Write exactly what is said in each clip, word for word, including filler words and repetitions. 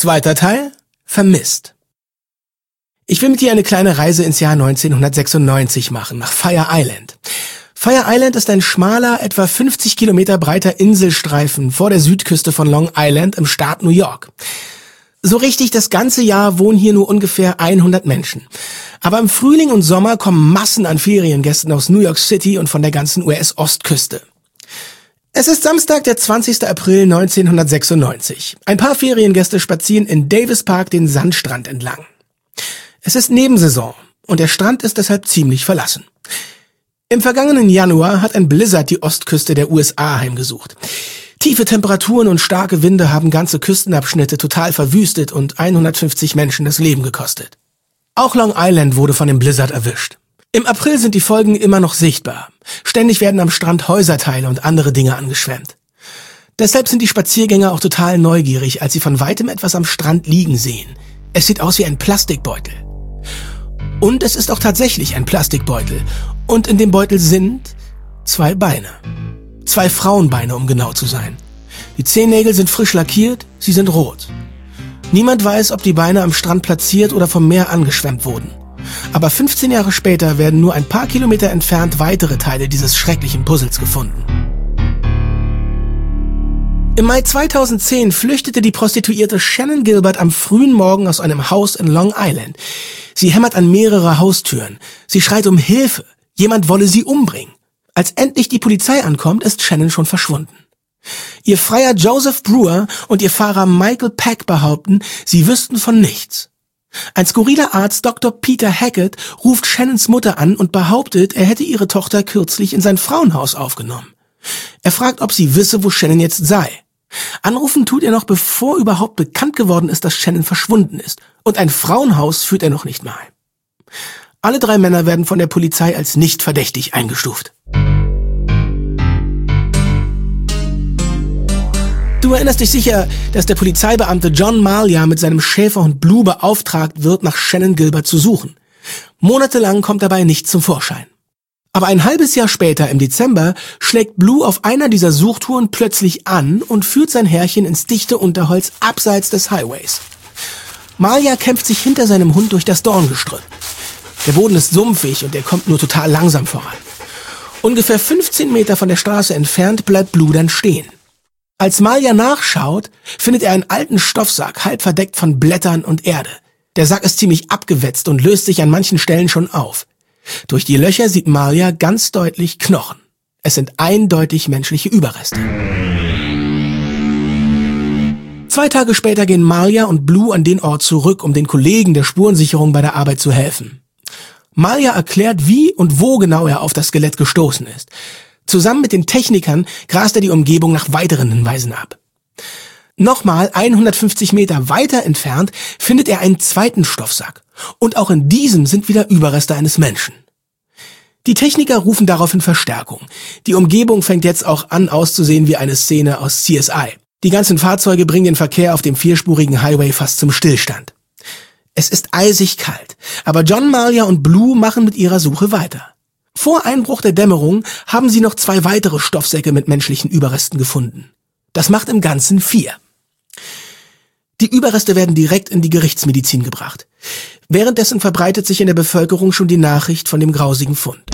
Zweiter Teil, vermisst. Ich will mit dir eine kleine Reise ins Jahr neunzehnhundertsechsundneunzig machen, nach Fire Island. Fire Island ist ein schmaler, etwa fünfzig Kilometer breiter Inselstreifen vor der Südküste von Long Island im Staat New York. So richtig das ganze Jahr wohnen hier nur ungefähr hundert Menschen. Aber im Frühling und Sommer kommen Massen an Feriengästen aus New York City und von der ganzen U S-Ostküste. Es ist Samstag, der zwanzigster April neunzehnhundertsechsundneunzig. Ein paar Feriengäste spazieren in Davis Park den Sandstrand entlang. Es ist Nebensaison und der Strand ist deshalb ziemlich verlassen. Im vergangenen Januar hat ein Blizzard die Ostküste der U S A heimgesucht. Tiefe Temperaturen und starke Winde haben ganze Küstenabschnitte total verwüstet und hundertfünfzig Menschen das Leben gekostet. Auch Long Island wurde von dem Blizzard erwischt. Im April sind die Folgen immer noch sichtbar. Ständig werden am Strand Häuserteile und andere Dinge angeschwemmt. Deshalb sind die Spaziergänger auch total neugierig, als sie von weitem etwas am Strand liegen sehen. Es sieht aus wie ein Plastikbeutel. Und es ist auch tatsächlich ein Plastikbeutel. Und in dem Beutel sind zwei Beine. Zwei Frauenbeine, um genau zu sein. Die Zehennägel sind frisch lackiert, sie sind rot. Niemand weiß, ob die Beine am Strand platziert oder vom Meer angeschwemmt wurden. Aber fünfzehn Jahre später werden nur ein paar Kilometer entfernt weitere Teile dieses schrecklichen Puzzles gefunden. Im Mai zweitausendzehn flüchtete die Prostituierte Shannon Gilbert am frühen Morgen aus einem Haus in Long Island. Sie hämmert an mehrere Haustüren. Sie schreit um Hilfe. Jemand wolle sie umbringen. Als endlich die Polizei ankommt, ist Shannon schon verschwunden. Ihr Freier Joseph Brewer und ihr Fahrer Michael Peck behaupten, sie wüssten von nichts. Ein skurriler Arzt, Doktor Peter Hackett, ruft Shannons Mutter an und behauptet, er hätte ihre Tochter kürzlich in sein Frauenhaus aufgenommen. Er fragt, ob sie wisse, wo Shannon jetzt sei. Anrufen tut er noch, bevor überhaupt bekannt geworden ist, dass Shannon verschwunden ist. Und ein Frauenhaus führt er noch nicht mal. Alle drei Männer werden von der Polizei als nicht verdächtig eingestuft. Du erinnerst dich sicher, dass der Polizeibeamte John Malia mit seinem Schäferhund Blue beauftragt wird, nach Shannon Gilbert zu suchen. Monatelang kommt dabei nichts zum Vorschein. Aber ein halbes Jahr später, im Dezember, schlägt Blue auf einer dieser Suchtouren plötzlich an und führt sein Herrchen ins dichte Unterholz abseits des Highways. Malia kämpft sich hinter seinem Hund durch das Dorngestrüpp. Der Boden ist sumpfig und er kommt nur total langsam voran. Ungefähr fünfzehn Meter von der Straße entfernt bleibt Blue dann stehen. Als Malia nachschaut, findet er einen alten Stoffsack, halb verdeckt von Blättern und Erde. Der Sack ist ziemlich abgewetzt und löst sich an manchen Stellen schon auf. Durch die Löcher sieht Malia ganz deutlich Knochen. Es sind eindeutig menschliche Überreste. Zwei Tage später gehen Malia und Blue an den Ort zurück, um den Kollegen der Spurensicherung bei der Arbeit zu helfen. Malia erklärt, wie und wo genau er auf das Skelett gestoßen ist. Zusammen mit den Technikern grast er die Umgebung nach weiteren Hinweisen ab. Nochmal hundertfünfzig Meter weiter entfernt findet er einen zweiten Stoffsack. Und auch in diesem sind wieder Überreste eines Menschen. Die Techniker rufen daraufhin Verstärkung. Die Umgebung fängt jetzt auch an auszusehen wie eine Szene aus C S I. Die ganzen Fahrzeuge bringen den Verkehr auf dem vierspurigen Highway fast zum Stillstand. Es ist eisig kalt, aber John Malia und Blue machen mit ihrer Suche weiter. Vor Einbruch der Dämmerung haben sie noch zwei weitere Stoffsäcke mit menschlichen Überresten gefunden. Das macht im Ganzen vier. Die Überreste werden direkt in die Gerichtsmedizin gebracht. Währenddessen verbreitet sich in der Bevölkerung schon die Nachricht von dem grausigen Fund.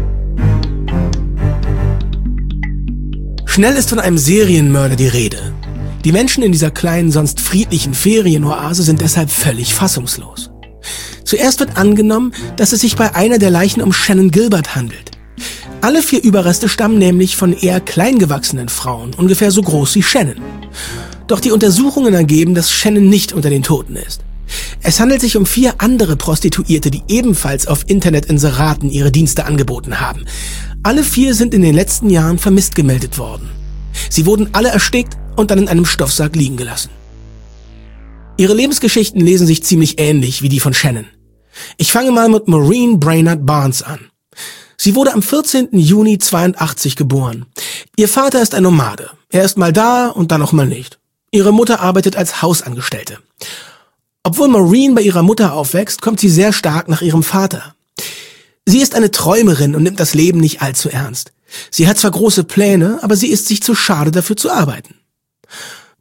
Schnell ist von einem Serienmörder die Rede. Die Menschen in dieser kleinen, sonst friedlichen Ferienoase sind deshalb völlig fassungslos. Zuerst wird angenommen, dass es sich bei einer der Leichen um Shannon Gilbert handelt. Alle vier Überreste stammen nämlich von eher kleingewachsenen Frauen, ungefähr so groß wie Shannon. Doch die Untersuchungen ergeben, dass Shannon nicht unter den Toten ist. Es handelt sich um vier andere Prostituierte, die ebenfalls auf Internetinseraten ihre Dienste angeboten haben. Alle vier sind in den letzten Jahren vermisst gemeldet worden. Sie wurden alle erstickt und dann in einem Stoffsack liegen gelassen. Ihre Lebensgeschichten lesen sich ziemlich ähnlich wie die von Shannon. Ich fange mal mit Maureen Brainerd Barnes an. Sie wurde am vierzehnten Juni zweiundachtzig geboren. Ihr Vater ist ein Nomade. Er ist mal da und dann auch mal nicht. Ihre Mutter arbeitet als Hausangestellte. Obwohl Maureen bei ihrer Mutter aufwächst, kommt sie sehr stark nach ihrem Vater. Sie ist eine Träumerin und nimmt das Leben nicht allzu ernst. Sie hat zwar große Pläne, aber sie ist sich zu schade dafür zu arbeiten.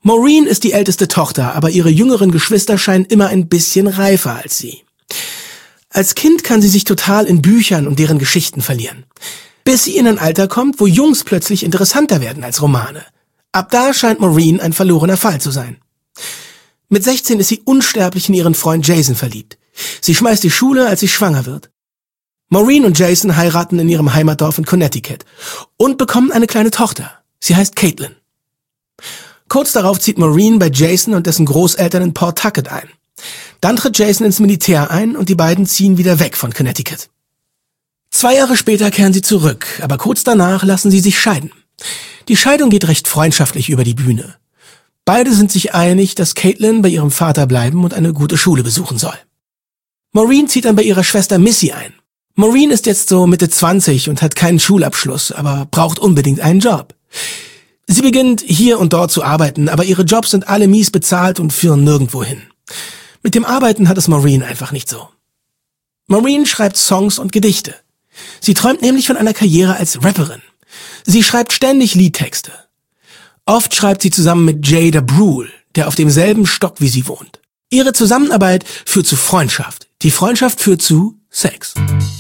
Maureen ist die älteste Tochter, aber ihre jüngeren Geschwister scheinen immer ein bisschen reifer als sie. Als Kind kann sie sich total in Büchern und deren Geschichten verlieren. Bis sie in ein Alter kommt, wo Jungs plötzlich interessanter werden als Romane. Ab da scheint Maureen ein verlorener Fall zu sein. Mit sechzehn ist sie unsterblich in ihren Freund Jason verliebt. Sie schmeißt die Schule, als sie schwanger wird. Maureen und Jason heiraten in ihrem Heimatdorf in Connecticut und bekommen eine kleine Tochter. Sie heißt Caitlin. Kurz darauf zieht Maureen bei Jason und dessen Großeltern in Pawtucket ein. Dann tritt Jason ins Militär ein und die beiden ziehen wieder weg von Connecticut. Zwei Jahre später kehren sie zurück, aber kurz danach lassen sie sich scheiden. Die Scheidung geht recht freundschaftlich über die Bühne. Beide sind sich einig, dass Caitlin bei ihrem Vater bleiben und eine gute Schule besuchen soll. Maureen zieht dann bei ihrer Schwester Missy ein. Maureen ist jetzt so Mitte zwanzig und hat keinen Schulabschluss, aber braucht unbedingt einen Job. Sie beginnt hier und dort zu arbeiten, aber ihre Jobs sind alle mies bezahlt und führen nirgendwo hin. Mit dem Arbeiten hat es Maureen einfach nicht so. Maureen schreibt Songs und Gedichte. Sie träumt nämlich von einer Karriere als Rapperin. Sie schreibt ständig Liedtexte. Oft schreibt sie zusammen mit Jay Brule, der auf demselben Stock wie sie wohnt. Ihre Zusammenarbeit führt zu Freundschaft. Die Freundschaft führt zu Sex.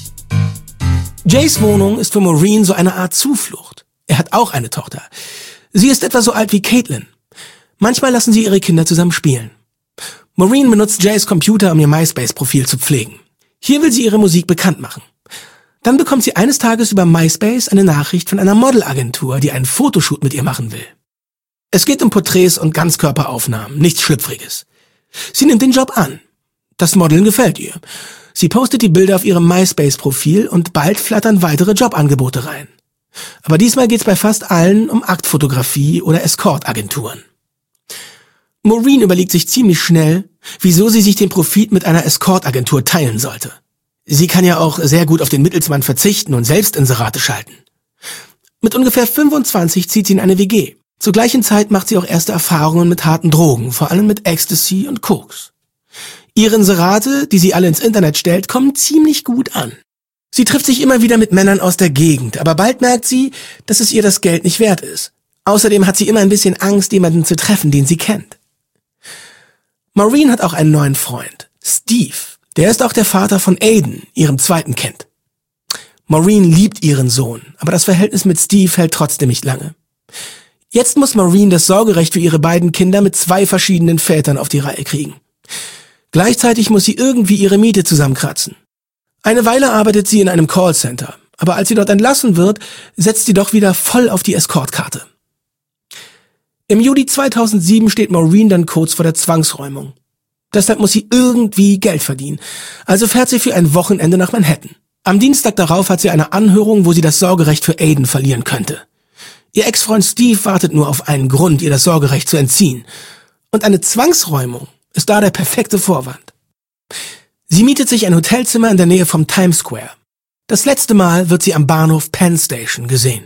Jays Wohnung ist für Maureen so eine Art Zuflucht. Er hat auch eine Tochter. Sie ist etwa so alt wie Caitlin. Manchmal lassen sie ihre Kinder zusammen spielen. Maureen benutzt Jays Computer, um ihr MySpace-Profil zu pflegen. Hier will sie ihre Musik bekannt machen. Dann bekommt sie eines Tages über MySpace eine Nachricht von einer Modelagentur, die einen Fotoshoot mit ihr machen will. Es geht um Porträts und Ganzkörperaufnahmen, nichts Schlüpfriges. Sie nimmt den Job an. Das Modeln gefällt ihr. Sie postet die Bilder auf ihrem MySpace-Profil und bald flattern weitere Jobangebote rein. Aber diesmal geht's bei fast allen um Aktfotografie oder Escort-Agenturen. Maureen überlegt sich ziemlich schnell, wieso sie sich den Profit mit einer Escort-Agentur teilen sollte. Sie kann ja auch sehr gut auf den Mittelsmann verzichten und selbst Inserate schalten. Mit ungefähr fünfundzwanzig zieht sie in eine W G. Zur gleichen Zeit macht sie auch erste Erfahrungen mit harten Drogen, vor allem mit Ecstasy und Koks. Ihre Inserate, die sie alle ins Internet stellt, kommen ziemlich gut an. Sie trifft sich immer wieder mit Männern aus der Gegend, aber bald merkt sie, dass es ihr das Geld nicht wert ist. Außerdem hat sie immer ein bisschen Angst, jemanden zu treffen, den sie kennt. Maureen hat auch einen neuen Freund, Steve. Der ist auch der Vater von Aiden, ihrem zweiten Kind. Maureen liebt ihren Sohn, aber das Verhältnis mit Steve hält trotzdem nicht lange. Jetzt muss Maureen das Sorgerecht für ihre beiden Kinder mit zwei verschiedenen Vätern auf die Reihe kriegen. Gleichzeitig muss sie irgendwie ihre Miete zusammenkratzen. Eine Weile arbeitet sie in einem Callcenter, aber als sie dort entlassen wird, setzt sie doch wieder voll auf die Escortkarte. Im Juli zweitausendsieben steht Maureen dann kurz vor der Zwangsräumung. Deshalb muss sie irgendwie Geld verdienen, also fährt sie für ein Wochenende nach Manhattan. Am Dienstag darauf hat sie eine Anhörung, wo sie das Sorgerecht für Aiden verlieren könnte. Ihr Ex-Freund Steve wartet nur auf einen Grund, ihr das Sorgerecht zu entziehen. Und eine Zwangsräumung ist da der perfekte Vorwand. Sie mietet sich ein Hotelzimmer in der Nähe vom Times Square. Das letzte Mal wird sie am Bahnhof Penn Station gesehen.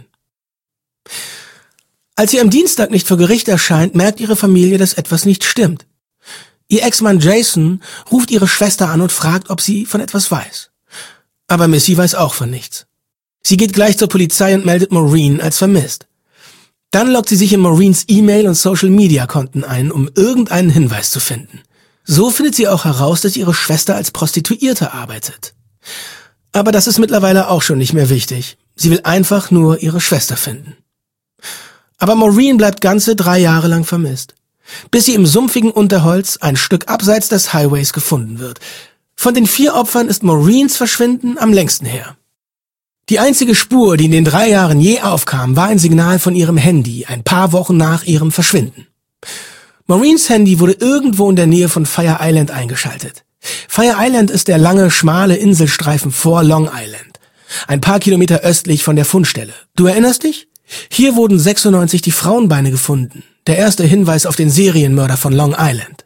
Als sie am Dienstag nicht vor Gericht erscheint, merkt ihre Familie, dass etwas nicht stimmt. Ihr Ex-Mann Jason ruft ihre Schwester an und fragt, ob sie von etwas weiß. Aber Missy weiß auch von nichts. Sie geht gleich zur Polizei und meldet Maureen als vermisst. Dann loggt sie sich in Maureens E-Mail- und Social-Media-Konten ein, um irgendeinen Hinweis zu finden. So findet sie auch heraus, dass ihre Schwester als Prostituierte arbeitet. Aber das ist mittlerweile auch schon nicht mehr wichtig. Sie will einfach nur ihre Schwester finden. Aber Maureen bleibt ganze drei Jahre lang vermisst, bis sie im sumpfigen Unterholz ein Stück abseits des Highways gefunden wird. Von den vier Opfern ist Maureens Verschwinden am längsten her. Die einzige Spur, die in den drei Jahren je aufkam, war ein Signal von ihrem Handy, ein paar Wochen nach ihrem Verschwinden. Maureens Handy wurde irgendwo in der Nähe von Fire Island eingeschaltet. Fire Island ist der lange, schmale Inselstreifen vor Long Island, ein paar Kilometer östlich von der Fundstelle. Du erinnerst dich? Hier wurden sechsundneunzig die Frauenbeine gefunden, der erste Hinweis auf den Serienmörder von Long Island.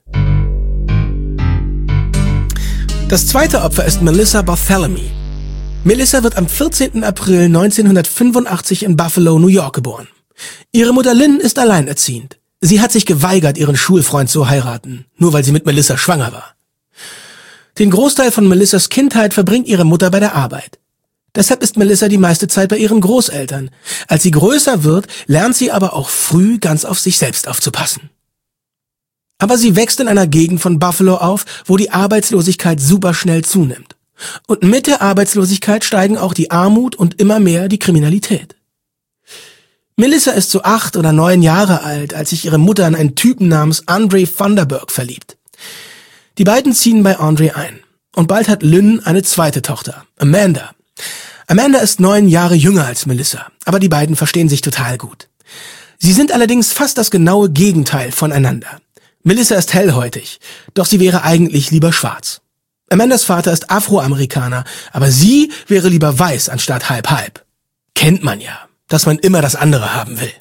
Das zweite Opfer ist Melissa Barthélemy. Melissa wird am vierzehnten April neunzehnhundertfünfundachtzig in Buffalo, New York geboren. Ihre Mutter Lynn ist alleinerziehend. Sie hat sich geweigert, ihren Schulfreund zu heiraten, nur weil sie mit Melissa schwanger war. Den Großteil von Melissas Kindheit verbringt ihre Mutter bei der Arbeit. Deshalb ist Melissa die meiste Zeit bei ihren Großeltern. Als sie größer wird, lernt sie aber auch früh ganz auf sich selbst aufzupassen. Aber sie wächst in einer Gegend von Buffalo auf, wo die Arbeitslosigkeit superschnell zunimmt. Und mit der Arbeitslosigkeit steigen auch die Armut und immer mehr die Kriminalität. Melissa ist so acht oder neun Jahre alt, als sich ihre Mutter in einen Typen namens Andre Vanderburg verliebt. Die beiden ziehen bei Andre ein. Und bald hat Lynn eine zweite Tochter, Amanda. Amanda ist neun Jahre jünger als Melissa, aber die beiden verstehen sich total gut. Sie sind allerdings fast das genaue Gegenteil voneinander. Melissa ist hellhäutig, doch sie wäre eigentlich lieber schwarz. Amandas Vater ist Afroamerikaner, aber sie wäre lieber weiß anstatt halb-halb. Kennt man ja, dass man immer das andere haben will.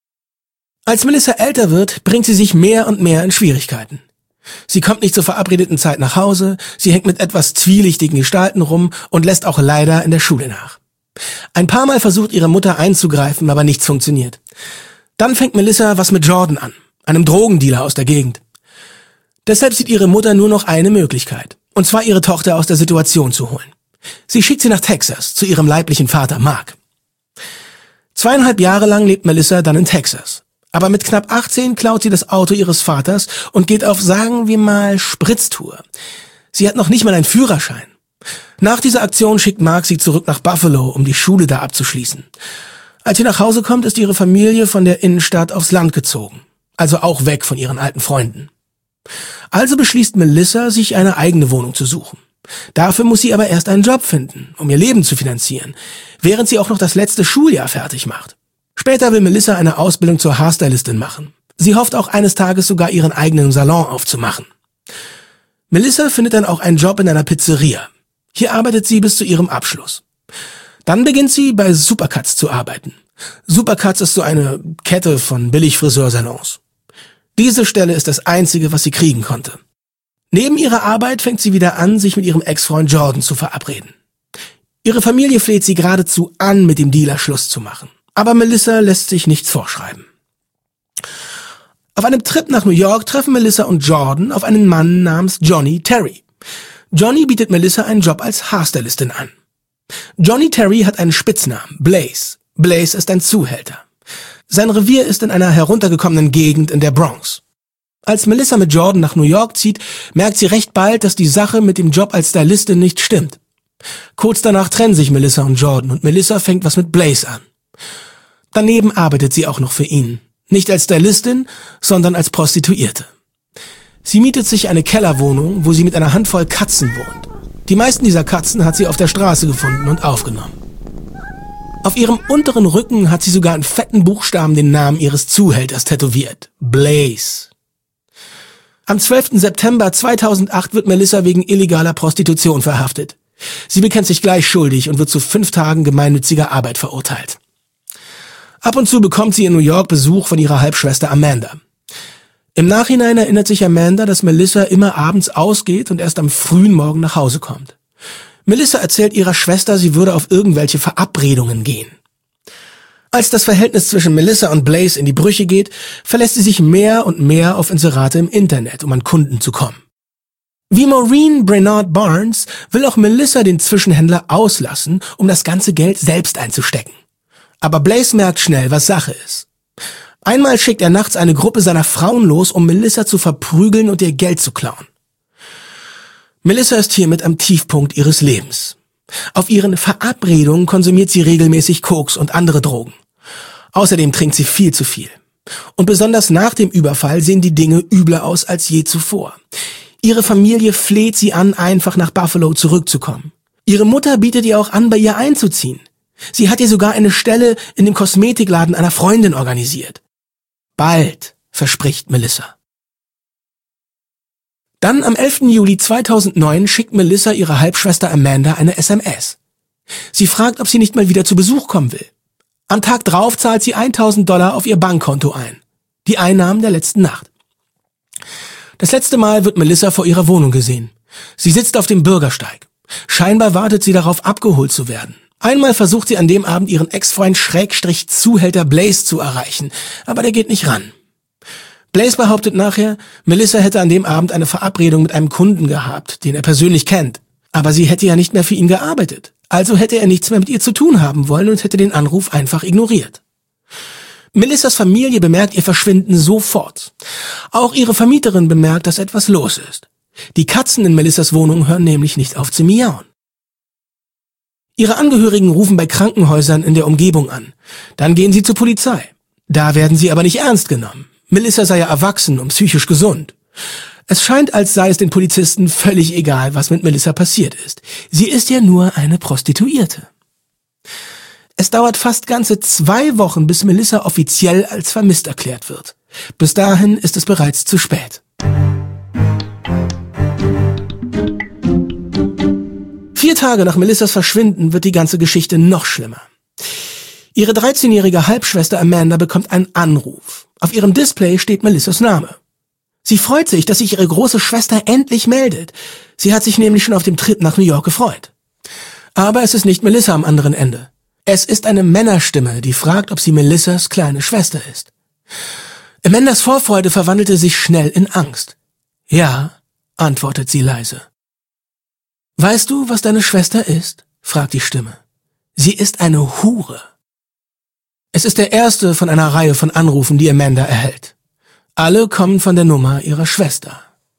Als Melissa älter wird, bringt sie sich mehr und mehr in Schwierigkeiten. Sie kommt nicht zur verabredeten Zeit nach Hause, sie hängt mit etwas zwielichtigen Gestalten rum und lässt auch leider in der Schule nach. Ein paar Mal versucht ihre Mutter einzugreifen, aber nichts funktioniert. Dann fängt Melissa was mit Jordan an, einem Drogendealer aus der Gegend. Deshalb sieht ihre Mutter nur noch eine Möglichkeit, und zwar ihre Tochter aus der Situation zu holen. Sie schickt sie nach Texas, zu ihrem leiblichen Vater Mark. Zweieinhalb Jahre lang lebt Melissa dann in Texas. Aber mit knapp achtzehn klaut sie das Auto ihres Vaters und geht auf, sagen wir mal, Spritztour. Sie hat noch nicht mal einen Führerschein. Nach dieser Aktion schickt Mark sie zurück nach Buffalo, um die Schule da abzuschließen. Als sie nach Hause kommt, ist ihre Familie von der Innenstadt aufs Land gezogen. Also auch weg von ihren alten Freunden. Also beschließt Melissa, sich eine eigene Wohnung zu suchen. Dafür muss sie aber erst einen Job finden, um ihr Leben zu finanzieren, während sie auch noch das letzte Schuljahr fertig macht. Später will Melissa eine Ausbildung zur Haarstylistin machen. Sie hofft auch eines Tages sogar ihren eigenen Salon aufzumachen. Melissa findet dann auch einen Job in einer Pizzeria. Hier arbeitet sie bis zu ihrem Abschluss. Dann beginnt sie bei Supercuts zu arbeiten. Supercuts ist so eine Kette von Billigfriseursalons. Diese Stelle ist das einzige, was sie kriegen konnte. Neben ihrer Arbeit fängt sie wieder an, sich mit ihrem Ex-Freund Jordan zu verabreden. Ihre Familie fleht sie geradezu an, mit dem Dealer Schluss zu machen. Aber Melissa lässt sich nichts vorschreiben. Auf einem Trip nach New York treffen Melissa und Jordan auf einen Mann namens Johnny Terry. Johnny bietet Melissa einen Job als Haarstylistin an. Johnny Terry hat einen Spitznamen, Blaze. Blaze ist ein Zuhälter. Sein Revier ist in einer heruntergekommenen Gegend in der Bronx. Als Melissa mit Jordan nach New York zieht, merkt sie recht bald, dass die Sache mit dem Job als Stylistin nicht stimmt. Kurz danach trennen sich Melissa und Jordan und Melissa fängt was mit Blaze an. Daneben arbeitet sie auch noch für ihn. Nicht als Stylistin, sondern als Prostituierte. Sie mietet sich eine Kellerwohnung, wo sie mit einer Handvoll Katzen wohnt. Die meisten dieser Katzen hat sie auf der Straße gefunden und aufgenommen. Auf ihrem unteren Rücken hat sie sogar in fetten Buchstaben den Namen ihres Zuhälters tätowiert. Blaze. Am zwölften September zweitausendacht wird Melissa wegen illegaler Prostitution verhaftet. Sie bekennt sich gleich schuldig und wird zu fünf Tagen gemeinnütziger Arbeit verurteilt. Ab und zu bekommt sie in New York Besuch von ihrer Halbschwester Amanda. Im Nachhinein erinnert sich Amanda, dass Melissa immer abends ausgeht und erst am frühen Morgen nach Hause kommt. Melissa erzählt ihrer Schwester, sie würde auf irgendwelche Verabredungen gehen. Als das Verhältnis zwischen Melissa und Blaze in die Brüche geht, verlässt sie sich mehr und mehr auf Inserate im Internet, um an Kunden zu kommen. Wie Maureen Brainard Barnes will auch Melissa den Zwischenhändler auslassen, um das ganze Geld selbst einzustecken. Aber Blaze merkt schnell, was Sache ist. Einmal schickt er nachts eine Gruppe seiner Frauen los, um Melissa zu verprügeln und ihr Geld zu klauen. Melissa ist hiermit am Tiefpunkt ihres Lebens. Auf ihren Verabredungen konsumiert sie regelmäßig Koks und andere Drogen. Außerdem trinkt sie viel zu viel. Und besonders nach dem Überfall sehen die Dinge übler aus als je zuvor. Ihre Familie fleht sie an, einfach nach Buffalo zurückzukommen. Ihre Mutter bietet ihr auch an, bei ihr einzuziehen. Sie hat ihr sogar eine Stelle in dem Kosmetikladen einer Freundin organisiert. Bald, verspricht Melissa. Dann am elften Juli zweitausendneun schickt Melissa ihrer Halbschwester Amanda eine S M S. Sie fragt, ob sie nicht mal wieder zu Besuch kommen will. Am Tag drauf zahlt sie tausend Dollar auf ihr Bankkonto ein. Die Einnahmen der letzten Nacht. Das letzte Mal wird Melissa vor ihrer Wohnung gesehen. Sie sitzt auf dem Bürgersteig. Scheinbar wartet sie darauf, abgeholt zu werden. Einmal versucht sie an dem Abend ihren Ex-Freund Schrägstrich Zuhälter Blaze zu erreichen, aber der geht nicht ran. Blaze behauptet nachher, Melissa hätte an dem Abend eine Verabredung mit einem Kunden gehabt, den er persönlich kennt. Aber sie hätte ja nicht mehr für ihn gearbeitet. Also hätte er nichts mehr mit ihr zu tun haben wollen und hätte den Anruf einfach ignoriert. Melissas Familie bemerkt ihr Verschwinden sofort. Auch ihre Vermieterin bemerkt, dass etwas los ist. Die Katzen in Melissas Wohnung hören nämlich nicht auf zu miauen. Ihre Angehörigen rufen bei Krankenhäusern in der Umgebung an. Dann gehen sie zur Polizei. Da werden sie aber nicht ernst genommen. Melissa sei ja erwachsen und psychisch gesund. Es scheint, als sei es den Polizisten völlig egal, was mit Melissa passiert ist. Sie ist ja nur eine Prostituierte. Es dauert fast ganze zwei Wochen, bis Melissa offiziell als vermisst erklärt wird. Bis dahin ist es bereits zu spät. Vier Tage nach Melissas Verschwinden wird die ganze Geschichte noch schlimmer. Ihre dreizehnjährige Halbschwester Amanda bekommt einen Anruf. Auf ihrem Display steht Melissas Name. Sie freut sich, dass sich ihre große Schwester endlich meldet. Sie hat sich nämlich schon auf dem Trip nach New York gefreut. Aber es ist nicht Melissa am anderen Ende. Es ist eine Männerstimme, die fragt, ob sie Melissas kleine Schwester ist. Amandas Vorfreude verwandelte sich schnell in Angst. Ja, antwortet sie leise. Weißt du, was deine Schwester ist? Fragt die Stimme. Sie ist eine Hure. Es ist der erste von einer Reihe von Anrufen, die Amanda erhält. Alle kommen von der Nummer ihrer Schwester.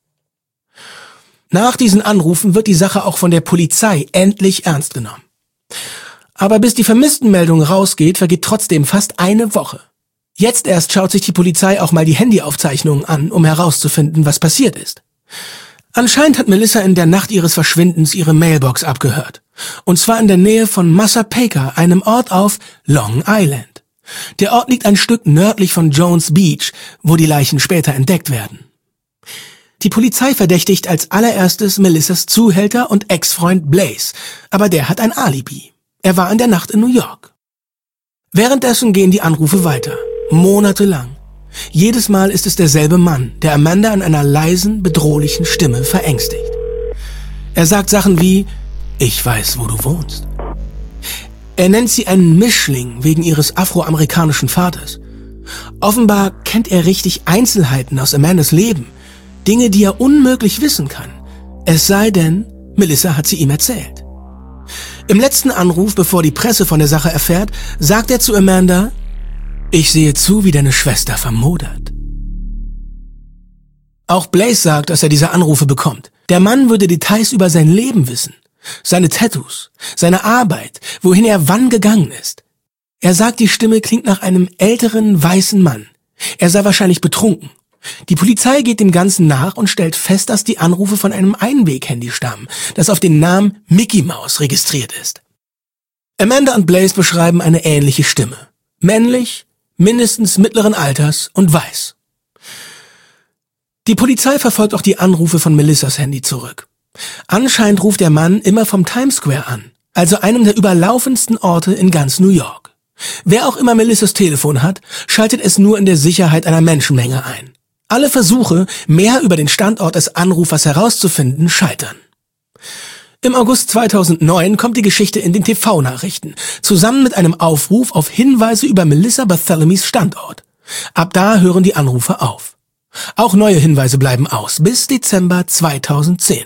Nach diesen Anrufen wird die Sache auch von der Polizei endlich ernst genommen. Aber bis die Vermisstenmeldung rausgeht, vergeht trotzdem fast eine Woche. Jetzt erst schaut sich die Polizei auch mal die Handyaufzeichnungen an, um herauszufinden, was passiert ist. Anscheinend hat Melissa in der Nacht ihres Verschwindens ihre Mailbox abgehört. Und zwar in der Nähe von Massapequa, einem Ort auf Long Island. Der Ort liegt ein Stück nördlich von Jones Beach, wo die Leichen später entdeckt werden. Die Polizei verdächtigt als allererstes Melissas Zuhälter und Ex-Freund Blaze, aber der hat ein Alibi. Er war in der Nacht in New York. Währenddessen gehen die Anrufe weiter, monatelang. Jedes Mal ist es derselbe Mann, der Amanda an einer leisen, bedrohlichen Stimme verängstigt. Er sagt Sachen wie, ich weiß, wo du wohnst. Er nennt sie einen Mischling wegen ihres afroamerikanischen Vaters. Offenbar kennt er richtig Einzelheiten aus Amandas Leben, Dinge, die er unmöglich wissen kann. Es sei denn, Melissa hat sie ihm erzählt. Im letzten Anruf, bevor die Presse von der Sache erfährt, sagt er zu Amanda, ich sehe zu, wie deine Schwester vermodert. Auch Blaze sagt, dass er diese Anrufe bekommt. Der Mann würde Details über sein Leben wissen. Seine Tattoos, seine Arbeit, wohin er wann gegangen ist. Er sagt, die Stimme klingt nach einem älteren, weißen Mann. Er sei wahrscheinlich betrunken. Die Polizei geht dem Ganzen nach und stellt fest, dass die Anrufe von einem Einweg-Handy stammen, das auf den Namen Mickey Mouse registriert ist. Amanda und Blaze beschreiben eine ähnliche Stimme. Männlich, mindestens mittleren Alters und weiß. Die Polizei verfolgt auch die Anrufe von Melissas Handy zurück. Anscheinend ruft der Mann immer vom Times Square an, also einem der überlaufendsten Orte in ganz New York. Wer auch immer Melissas Telefon hat, schaltet es nur in der Sicherheit einer Menschenmenge ein. Alle Versuche, mehr über den Standort des Anrufers herauszufinden, scheitern. Im August zweitausendneun kommt die Geschichte in den T V-Nachrichten, zusammen mit einem Aufruf auf Hinweise über Melissa Barthelomys Standort. Ab da hören die Anrufe auf. Auch neue Hinweise bleiben aus, bis Dezember zweitausendzehn.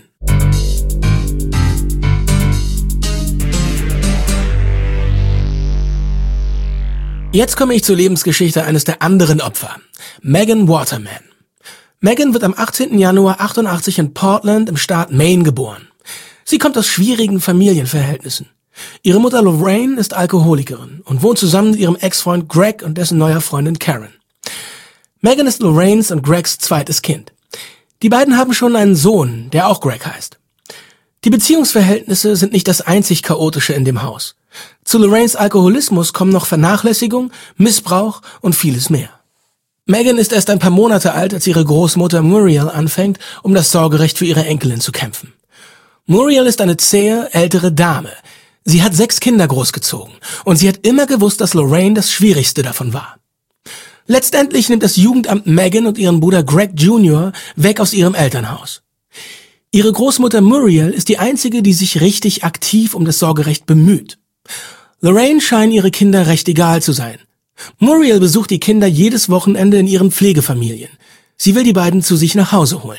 Jetzt komme ich zur Lebensgeschichte eines der anderen Opfer, Megan Waterman. Megan wird am achtzehnten Januar achtundachtzig in Portland im Staat Maine geboren. Sie kommt aus schwierigen Familienverhältnissen. Ihre Mutter Lorraine ist Alkoholikerin und wohnt zusammen mit ihrem Ex-Freund Greg und dessen neuer Freundin Karen. Megan ist Lorraines und Gregs zweites Kind. Die beiden haben schon einen Sohn, der auch Greg heißt. Die Beziehungsverhältnisse sind nicht das einzig Chaotische in dem Haus. Zu Lorraines Alkoholismus kommen noch Vernachlässigung, Missbrauch und vieles mehr. Megan ist erst ein paar Monate alt, als ihre Großmutter Muriel anfängt, um das Sorgerecht für ihre Enkelin zu kämpfen. Muriel ist eine zähe, ältere Dame. Sie hat sechs Kinder großgezogen und sie hat immer gewusst, dass Lorraine das Schwierigste davon war. Letztendlich nimmt das Jugendamt Megan und ihren Bruder Greg Junior weg aus ihrem Elternhaus. Ihre Großmutter Muriel ist die einzige, die sich richtig aktiv um das Sorgerecht bemüht. Lorraine scheinen ihre Kinder recht egal zu sein. Muriel besucht die Kinder jedes Wochenende in ihren Pflegefamilien. Sie will die beiden zu sich nach Hause holen.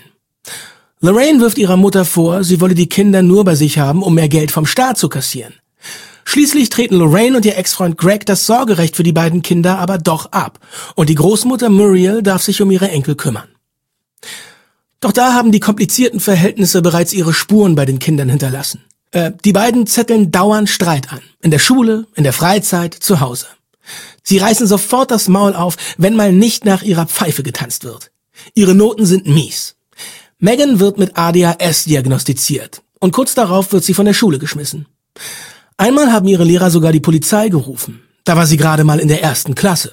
Lorraine wirft ihrer Mutter vor, sie wolle die Kinder nur bei sich haben, um mehr Geld vom Staat zu kassieren. Schließlich treten Lorraine und ihr Ex-Freund Greg das Sorgerecht für die beiden Kinder aber doch ab und die Großmutter Muriel darf sich um ihre Enkel kümmern. Doch da haben die komplizierten Verhältnisse bereits ihre Spuren bei den Kindern hinterlassen. Äh, die beiden zetteln dauernd Streit an. In der Schule, in der Freizeit, zu Hause. Sie reißen sofort das Maul auf, wenn mal nicht nach ihrer Pfeife getanzt wird. Ihre Noten sind mies. Megan wird mit A D H S diagnostiziert und kurz darauf wird sie von der Schule geschmissen. Einmal haben ihre Lehrer sogar die Polizei gerufen. Da war sie gerade mal in der ersten Klasse.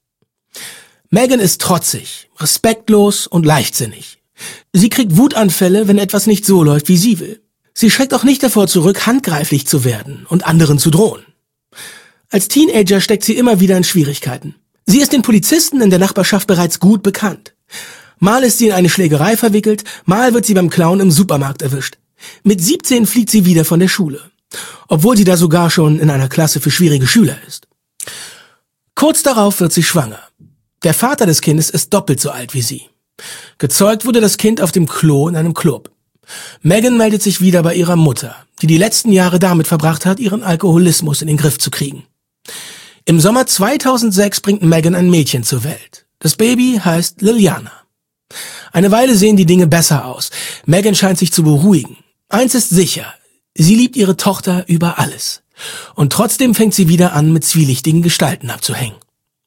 Megan ist trotzig, respektlos und leichtsinnig. Sie kriegt Wutanfälle, wenn etwas nicht so läuft, wie sie will. Sie schreckt auch nicht davor zurück, handgreiflich zu werden und anderen zu drohen. Als Teenager steckt sie immer wieder in Schwierigkeiten. Sie ist den Polizisten in der Nachbarschaft bereits gut bekannt. Mal ist sie in eine Schlägerei verwickelt, mal wird sie beim Klauen im Supermarkt erwischt. Mit siebzehn fliegt sie wieder von der Schule, obwohl sie da sogar schon in einer Klasse für schwierige Schüler ist. Kurz darauf wird sie schwanger. Der Vater des Kindes ist doppelt so alt wie sie. Gezeugt wurde das Kind auf dem Klo in einem Club. Megan meldet sich wieder bei ihrer Mutter, die die letzten Jahre damit verbracht hat, ihren Alkoholismus in den Griff zu kriegen. Im Sommer zweitausendsechs bringt Megan ein Mädchen zur Welt. Das Baby heißt Liliana. Eine Weile sehen die Dinge besser aus. Megan scheint sich zu beruhigen. Eins ist sicher, sie liebt ihre Tochter über alles. Und trotzdem fängt sie wieder an, mit zwielichtigen Gestalten abzuhängen.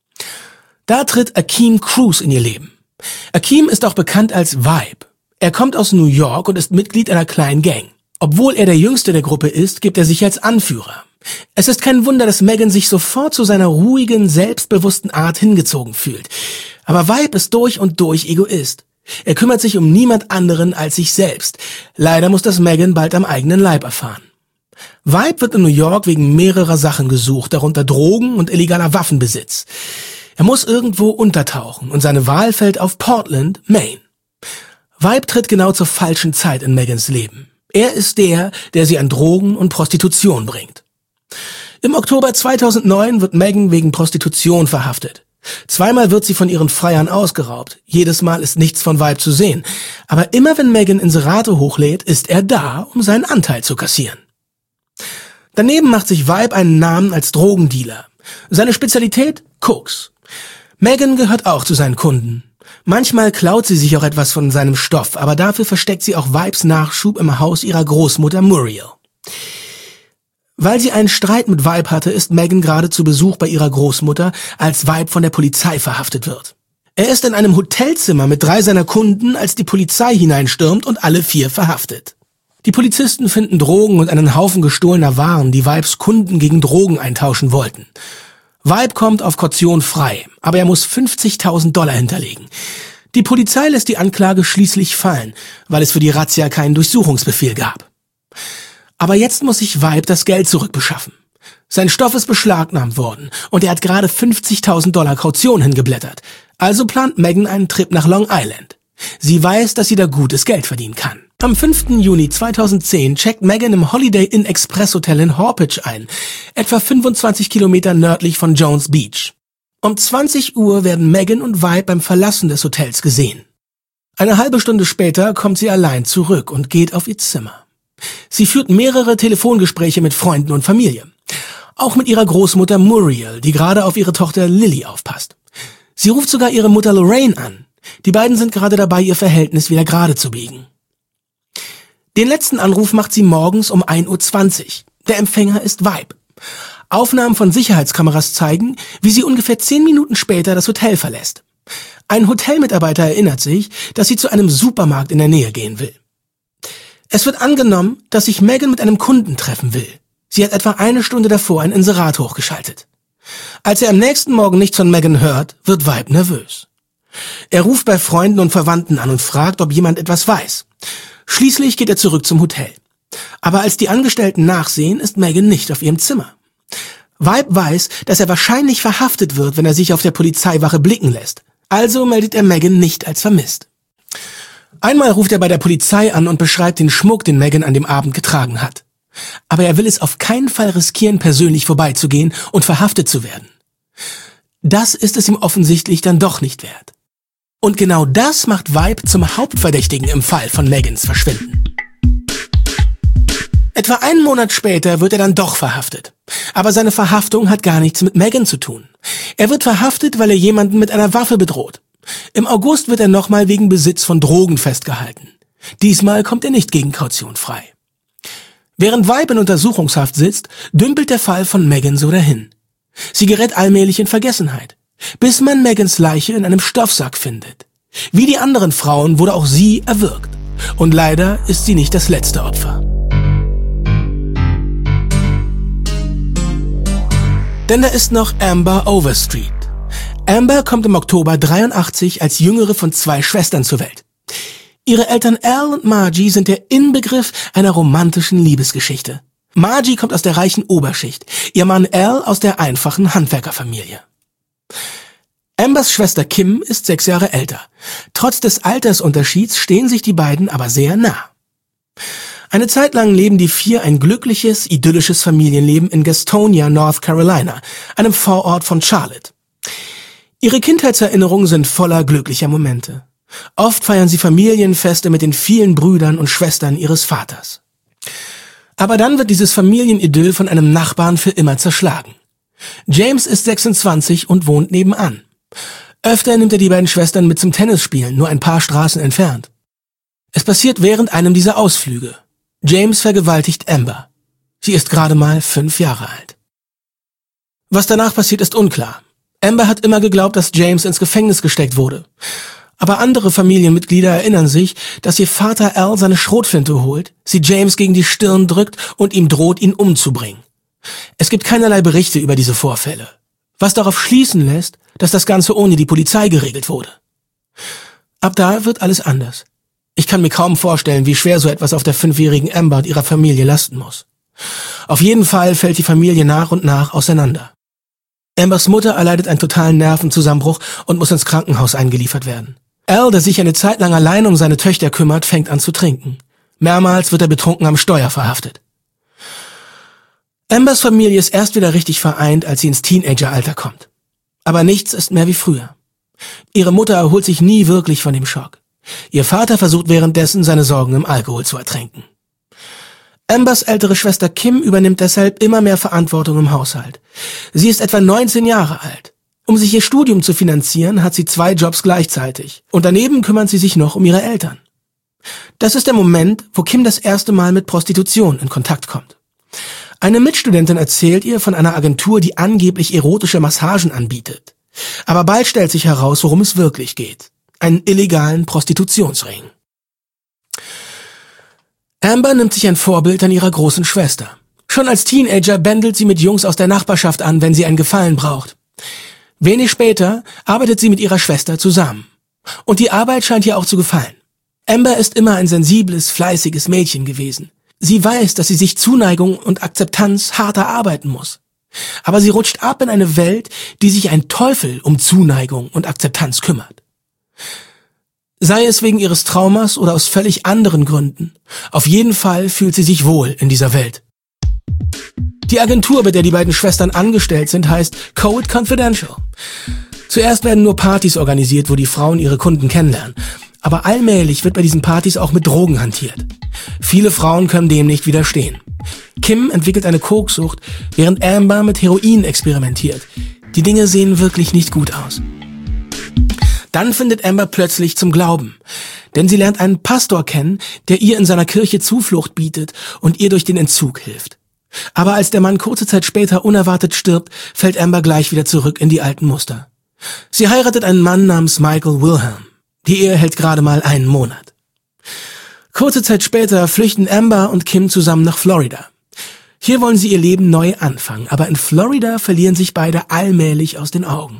Da tritt Akeem Cruz in ihr Leben. Akeem ist auch bekannt als Vibe. Er kommt aus New York und ist Mitglied einer kleinen Gang. Obwohl er der Jüngste der Gruppe ist, gibt er sich als Anführer. Es ist kein Wunder, dass Megan sich sofort zu seiner ruhigen, selbstbewussten Art hingezogen fühlt. Aber Vibe ist durch und durch Egoist. Er kümmert sich um niemand anderen als sich selbst. Leider muss das Megan bald am eigenen Leib erfahren. Vibe wird in New York wegen mehrerer Sachen gesucht, darunter Drogen und illegaler Waffenbesitz. Er muss irgendwo untertauchen und seine Wahl fällt auf Portland, Maine. Vibe tritt genau zur falschen Zeit in Megans Leben. Er ist der, der sie an Drogen und Prostitution bringt. Im Oktober zweitausendneun wird Megan wegen Prostitution verhaftet. Zweimal wird sie von ihren Freiern ausgeraubt. Jedes Mal ist nichts von Vibe zu sehen. Aber immer wenn Megan Inserate hochlädt, ist er da, um seinen Anteil zu kassieren. Daneben macht sich Vibe einen Namen als Drogendealer. Seine Spezialität? Koks. Megan gehört auch zu seinen Kunden. Manchmal klaut sie sich auch etwas von seinem Stoff, aber dafür versteckt sie auch Vibes Nachschub im Haus ihrer Großmutter Muriel. Weil sie einen Streit mit Vibe hatte, ist Megan gerade zu Besuch bei ihrer Großmutter, als Vibe von der Polizei verhaftet wird. Er ist in einem Hotelzimmer mit drei seiner Kunden, als die Polizei hineinstürmt und alle vier verhaftet. Die Polizisten finden Drogen und einen Haufen gestohlener Waren, die Vibes Kunden gegen Drogen eintauschen wollten. Vibe kommt auf Kaution frei, aber er muss fünfzigtausend Dollar hinterlegen. Die Polizei lässt die Anklage schließlich fallen, weil es für die Razzia keinen Durchsuchungsbefehl gab. Aber jetzt muss sich Vibe das Geld zurückbeschaffen. Sein Stoff ist beschlagnahmt worden und er hat gerade fünfzigtausend Dollar Kaution hingeblättert. Also plant Megan einen Trip nach Long Island. Sie weiß, dass sie da gutes Geld verdienen kann. Am fünften Juni zweitausendzehn checkt Megan im Holiday Inn Express Hotel in Horpich ein, etwa fünfundzwanzig Kilometer nördlich von Jones Beach. Um zwanzig Uhr werden Megan und Vibe beim Verlassen des Hotels gesehen. Eine halbe Stunde später kommt sie allein zurück und geht auf ihr Zimmer. Sie führt mehrere Telefongespräche mit Freunden und Familie. Auch mit ihrer Großmutter Muriel, die gerade auf ihre Tochter Lily aufpasst. Sie ruft sogar ihre Mutter Lorraine an. Die beiden sind gerade dabei, ihr Verhältnis wieder gerade zu biegen. Den letzten Anruf macht sie morgens um ein Uhr zwanzig. Der Empfänger ist Vibe. Aufnahmen von Sicherheitskameras zeigen, wie sie ungefähr zehn Minuten später das Hotel verlässt. Ein Hotelmitarbeiter erinnert sich, dass sie zu einem Supermarkt in der Nähe gehen will. Es wird angenommen, dass sich Megan mit einem Kunden treffen will. Sie hat etwa eine Stunde davor ein Inserat hochgeschaltet. Als er am nächsten Morgen nichts von Megan hört, wird Vibe nervös. Er ruft bei Freunden und Verwandten an und fragt, ob jemand etwas weiß. Schließlich geht er zurück zum Hotel. Aber als die Angestellten nachsehen, ist Megan nicht auf ihrem Zimmer. Vibe weiß, dass er wahrscheinlich verhaftet wird, wenn er sich auf der Polizeiwache blicken lässt. Also meldet er Megan nicht als vermisst. Einmal ruft er bei der Polizei an und beschreibt den Schmuck, den Megan an dem Abend getragen hat. Aber er will es auf keinen Fall riskieren, persönlich vorbeizugehen und verhaftet zu werden. Das ist es ihm offensichtlich dann doch nicht wert. Und genau das macht Vibe zum Hauptverdächtigen im Fall von Megans Verschwinden. Etwa einen Monat später wird er dann doch verhaftet. Aber seine Verhaftung hat gar nichts mit Megan zu tun. Er wird verhaftet, weil er jemanden mit einer Waffe bedroht. Im August wird er nochmal wegen Besitz von Drogen festgehalten. Diesmal kommt er nicht gegen Kaution frei. Während Vibe in Untersuchungshaft sitzt, dümpelt der Fall von Megan so dahin. Sie gerät allmählich in Vergessenheit, bis man Megans Leiche in einem Stoffsack findet. Wie die anderen Frauen wurde auch sie erwürgt. Und leider ist sie nicht das letzte Opfer. Denn da ist noch Amber Overstreet. Amber kommt im Oktober dreiundachtzig als jüngere von zwei Schwestern zur Welt. Ihre Eltern Al und Margie sind der Inbegriff einer romantischen Liebesgeschichte. Margie kommt aus der reichen Oberschicht, ihr Mann Al aus der einfachen Handwerkerfamilie. Ambers Schwester Kim ist sechs Jahre älter. Trotz des Altersunterschieds stehen sich die beiden aber sehr nah. Eine Zeit lang leben die vier ein glückliches, idyllisches Familienleben in Gastonia, North Carolina, einem Vorort von Charlotte. Ihre Kindheitserinnerungen sind voller glücklicher Momente. Oft feiern sie Familienfeste mit den vielen Brüdern und Schwestern ihres Vaters. Aber dann wird dieses Familienidyll von einem Nachbarn für immer zerschlagen. James ist sechsundzwanzig und wohnt nebenan. Öfter nimmt er die beiden Schwestern mit zum Tennisspielen, nur ein paar Straßen entfernt. Es passiert während einem dieser Ausflüge. James vergewaltigt Amber. Sie ist gerade mal fünf Jahre alt. Was danach passiert, ist unklar. Amber hat immer geglaubt, dass James ins Gefängnis gesteckt wurde. Aber andere Familienmitglieder erinnern sich, dass ihr Vater Al seine Schrotflinte holt, sie James gegen die Stirn drückt und ihm droht, ihn umzubringen. Es gibt keinerlei Berichte über diese Vorfälle, was darauf schließen lässt, dass das Ganze ohne die Polizei geregelt wurde. Ab da wird alles anders. Ich kann mir kaum vorstellen, wie schwer so etwas auf der fünfjährigen Amber und ihrer Familie lasten muss. Auf jeden Fall fällt die Familie nach und nach auseinander. Ambers Mutter erleidet einen totalen Nervenzusammenbruch und muss ins Krankenhaus eingeliefert werden. Al, der sich eine Zeit lang allein um seine Töchter kümmert, fängt an zu trinken. Mehrmals wird er betrunken am Steuer verhaftet. Ambers Familie ist erst wieder richtig vereint, als sie ins Teenageralter kommt. Aber nichts ist mehr wie früher. Ihre Mutter erholt sich nie wirklich von dem Schock. Ihr Vater versucht währenddessen, seine Sorgen im Alkohol zu ertränken. Ambers ältere Schwester Kim übernimmt deshalb immer mehr Verantwortung im Haushalt. Sie ist etwa neunzehn Jahre alt. Um sich ihr Studium zu finanzieren, hat sie zwei Jobs gleichzeitig. Und daneben kümmert sie sich noch um ihre Eltern. Das ist der Moment, wo Kim das erste Mal mit Prostitution in Kontakt kommt. Eine Mitstudentin erzählt ihr von einer Agentur, die angeblich erotische Massagen anbietet. Aber bald stellt sich heraus, worum es wirklich geht. Einen illegalen Prostitutionsring. Amber nimmt sich ein Vorbild an ihrer großen Schwester. Schon als Teenager bändelt sie mit Jungs aus der Nachbarschaft an, wenn sie einen Gefallen braucht. Wenig später arbeitet sie mit ihrer Schwester zusammen. Und die Arbeit scheint ihr auch zu gefallen. Amber ist immer ein sensibles, fleißiges Mädchen gewesen. Sie weiß, dass sie sich Zuneigung und Akzeptanz hart erarbeiten muss. Aber sie rutscht ab in eine Welt, die sich ein Teufel um Zuneigung und Akzeptanz kümmert. Sei es wegen ihres Traumas oder aus völlig anderen Gründen. Auf jeden Fall fühlt sie sich wohl in dieser Welt. Die Agentur, bei der die beiden Schwestern angestellt sind, heißt Code Confidential. Zuerst werden nur Partys organisiert, wo die Frauen ihre Kunden kennenlernen. Aber allmählich wird bei diesen Partys auch mit Drogen hantiert. Viele Frauen können dem nicht widerstehen. Kim entwickelt eine Koksucht, während Amber mit Heroin experimentiert. Die Dinge sehen wirklich nicht gut aus. Dann findet Amber plötzlich zum Glauben, denn sie lernt einen Pastor kennen, der ihr in seiner Kirche Zuflucht bietet und ihr durch den Entzug hilft. Aber als der Mann kurze Zeit später unerwartet stirbt, fällt Amber gleich wieder zurück in die alten Muster. Sie heiratet einen Mann namens Michael Wilhelm. Die Ehe hält gerade mal einen Monat. Kurze Zeit später flüchten Amber und Kim zusammen nach Florida. Hier wollen sie ihr Leben neu anfangen, aber in Florida verlieren sich beide allmählich aus den Augen.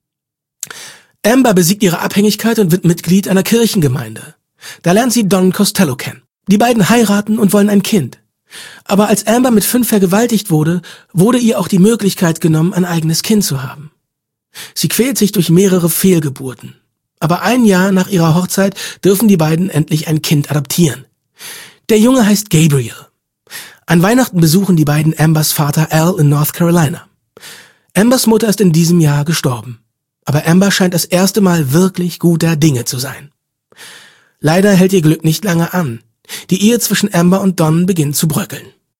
Amber besiegt ihre Abhängigkeit und wird Mitglied einer Kirchengemeinde. Da lernt sie Don Costello kennen. Die beiden heiraten und wollen ein Kind. Aber als Amber mit fünf vergewaltigt wurde, wurde ihr auch die Möglichkeit genommen, ein eigenes Kind zu haben. Sie quält sich durch mehrere Fehlgeburten. Aber ein Jahr nach ihrer Hochzeit dürfen die beiden endlich ein Kind adoptieren. Der Junge heißt Gabriel. An Weihnachten besuchen die beiden Ambers Vater Al in North Carolina. Ambers Mutter ist in diesem Jahr gestorben. Aber Amber scheint das erste Mal wirklich guter Dinge zu sein. Leider hält ihr Glück nicht lange an. Die Ehe zwischen Amber und Don beginnt zu bröckeln.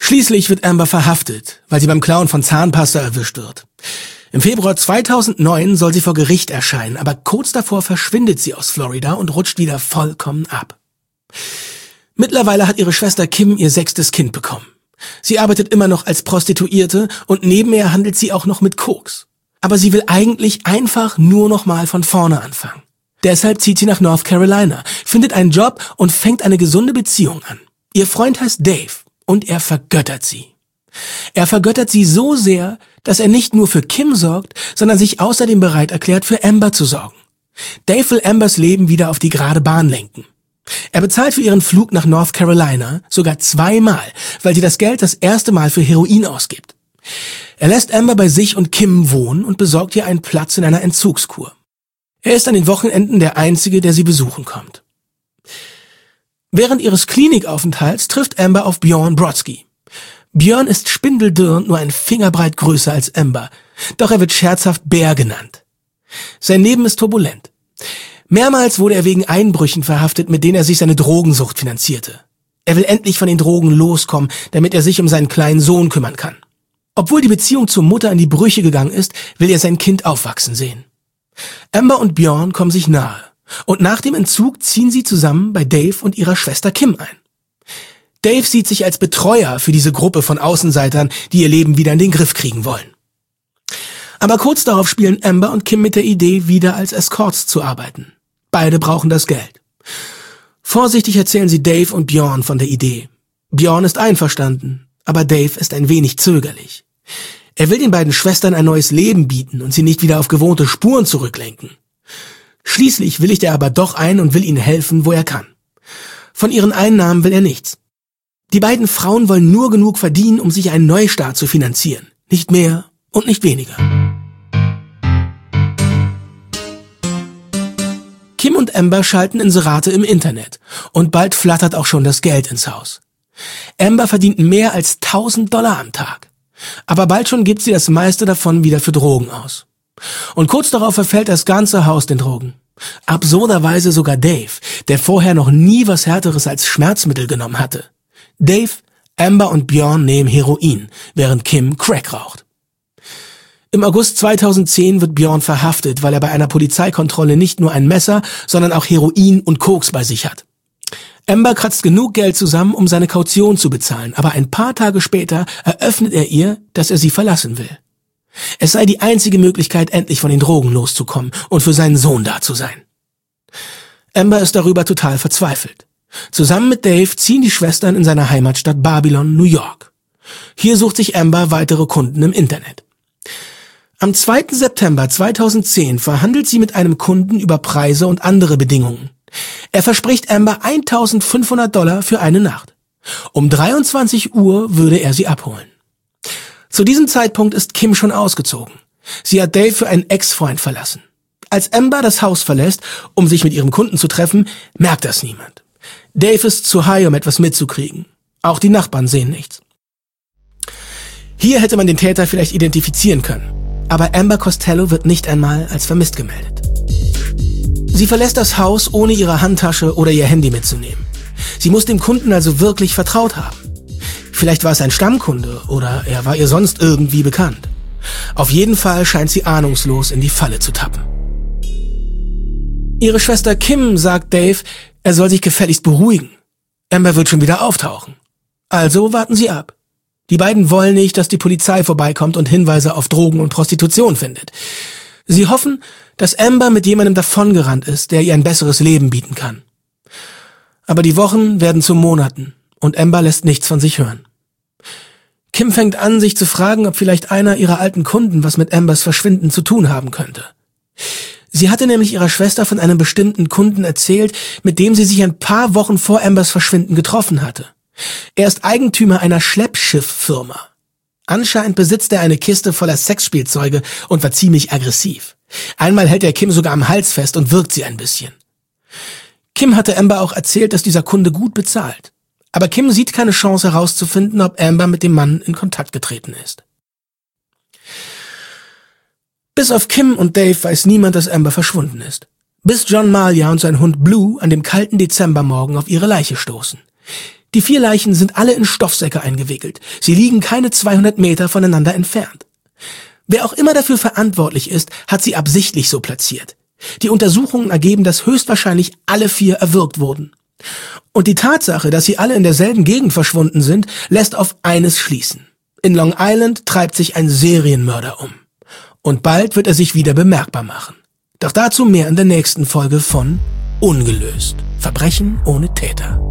Schließlich wird Amber verhaftet, weil sie beim Klauen von Zahnpasta erwischt wird. Im Februar zweitausendneun soll sie vor Gericht erscheinen, aber kurz davor verschwindet sie aus Florida und rutscht wieder vollkommen ab. Mittlerweile hat ihre Schwester Kim ihr sechstes Kind bekommen. Sie arbeitet immer noch als Prostituierte und nebenher handelt sie auch noch mit Koks. Aber sie will eigentlich einfach nur noch mal von vorne anfangen. Deshalb zieht sie nach North Carolina, findet einen Job und fängt eine gesunde Beziehung an. Ihr Freund heißt Dave und er vergöttert sie. Er vergöttert sie so sehr, dass er nicht nur für Kim sorgt, sondern sich außerdem bereit erklärt, für Amber zu sorgen. Dave will Ambers Leben wieder auf die gerade Bahn lenken. Er bezahlt für ihren Flug nach North Carolina sogar zweimal, weil sie das Geld das erste Mal für Heroin ausgibt. Er lässt Amber bei sich und Kim wohnen und besorgt ihr einen Platz in einer Entzugskur. Er ist an den Wochenenden der Einzige, der sie besuchen kommt. Während ihres Klinikaufenthalts trifft Amber auf Bjorn Brodsky. Björn ist spindeldürr und nur ein Fingerbreit größer als Amber, doch er wird scherzhaft Bär genannt. Sein Leben ist turbulent. Mehrmals wurde er wegen Einbrüchen verhaftet, mit denen er sich seine Drogensucht finanzierte. Er will endlich von den Drogen loskommen, damit er sich um seinen kleinen Sohn kümmern kann. Obwohl die Beziehung zur Mutter in die Brüche gegangen ist, will er sein Kind aufwachsen sehen. Amber und Bjorn kommen sich nahe und nach dem Entzug ziehen sie zusammen bei Dave und ihrer Schwester Kim ein. Dave sieht sich als Betreuer für diese Gruppe von Außenseitern, die ihr Leben wieder in den Griff kriegen wollen. Aber kurz darauf spielen Amber und Kim mit der Idee, wieder als Escorts zu arbeiten. Beide brauchen das Geld. Vorsichtig erzählen sie Dave und Bjorn von der Idee. Bjorn ist einverstanden, aber Dave ist ein wenig zögerlich. Er will den beiden Schwestern ein neues Leben bieten und sie nicht wieder auf gewohnte Spuren zurücklenken. Schließlich willigt er aber doch ein und will ihnen helfen, wo er kann. Von ihren Einnahmen will er nichts. Die beiden Frauen wollen nur genug verdienen, um sich einen Neustart zu finanzieren. Nicht mehr und nicht weniger. Kim und Amber schalten Inserate im Internet und bald flattert auch schon das Geld ins Haus. Amber verdient mehr als tausend Dollar am Tag. Aber bald schon gibt sie das meiste davon wieder für Drogen aus. Und kurz darauf verfällt das ganze Haus den Drogen. Absurderweise sogar Dave, der vorher noch nie was Härteres als Schmerzmittel genommen hatte. Dave, Amber und Bjorn nehmen Heroin, während Kim Crack raucht. Im August zweitausendzehn wird Bjorn verhaftet, weil er bei einer Polizeikontrolle nicht nur ein Messer, sondern auch Heroin und Koks bei sich hat. Amber kratzt genug Geld zusammen, um seine Kaution zu bezahlen, aber ein paar Tage später eröffnet er ihr, dass er sie verlassen will. Es sei die einzige Möglichkeit, endlich von den Drogen loszukommen und für seinen Sohn da zu sein. Amber ist darüber total verzweifelt. Zusammen mit Dave ziehen die Schwestern in seine Heimatstadt Babylon, New York. Hier sucht sich Amber weitere Kunden im Internet. Am zweiten September zweitausendzehn verhandelt sie mit einem Kunden über Preise und andere Bedingungen. Er verspricht Amber eintausendfünfhundert Dollar für eine Nacht. Um dreiundzwanzig Uhr würde er sie abholen. Zu diesem Zeitpunkt ist Kim schon ausgezogen. Sie hat Dave für einen Ex-Freund verlassen. Als Amber das Haus verlässt, um sich mit ihrem Kunden zu treffen, merkt das niemand. Dave ist zu high, um etwas mitzukriegen. Auch die Nachbarn sehen nichts. Hier hätte man den Täter vielleicht identifizieren können. Aber Amber Costello wird nicht einmal als vermisst gemeldet. Sie verlässt das Haus, ohne ihre Handtasche oder ihr Handy mitzunehmen. Sie muss dem Kunden also wirklich vertraut haben. Vielleicht war es ein Stammkunde oder er war ihr sonst irgendwie bekannt. Auf jeden Fall scheint sie ahnungslos in die Falle zu tappen. Ihre Schwester Kim sagt Dave, er soll sich gefälligst beruhigen. Amber wird schon wieder auftauchen. Also warten sie ab. Die beiden wollen nicht, dass die Polizei vorbeikommt und Hinweise auf Drogen und Prostitution findet. Sie hoffen, dass Amber mit jemandem davongerannt ist, der ihr ein besseres Leben bieten kann. Aber die Wochen werden zu Monaten und Amber lässt nichts von sich hören. Kim fängt an, sich zu fragen, ob vielleicht einer ihrer alten Kunden was mit Ambers Verschwinden zu tun haben könnte. Sie hatte nämlich ihrer Schwester von einem bestimmten Kunden erzählt, mit dem sie sich ein paar Wochen vor Ambers Verschwinden getroffen hatte. Er ist Eigentümer einer Schleppschifffirma. Anscheinend besitzt er eine Kiste voller Sexspielzeuge und war ziemlich aggressiv. Einmal hält er Kim sogar am Hals fest und wirkt sie ein bisschen. Kim hatte Amber auch erzählt, dass dieser Kunde gut bezahlt. Aber Kim sieht keine Chance herauszufinden, ob Amber mit dem Mann in Kontakt getreten ist. Bis auf Kim und Dave weiß niemand, dass Amber verschwunden ist. Bis John Malia und sein Hund Blue an dem kalten Dezembermorgen auf ihre Leiche stoßen. Die vier Leichen sind alle in Stoffsäcke eingewickelt. Sie liegen keine zweihundert Meter voneinander entfernt. Wer auch immer dafür verantwortlich ist, hat sie absichtlich so platziert. Die Untersuchungen ergeben, dass höchstwahrscheinlich alle vier erwürgt wurden. Und die Tatsache, dass sie alle in derselben Gegend verschwunden sind, lässt auf eines schließen. In Long Island treibt sich ein Serienmörder um. Und bald wird er sich wieder bemerkbar machen. Doch dazu mehr in der nächsten Folge von Ungelöst. Verbrechen ohne Täter.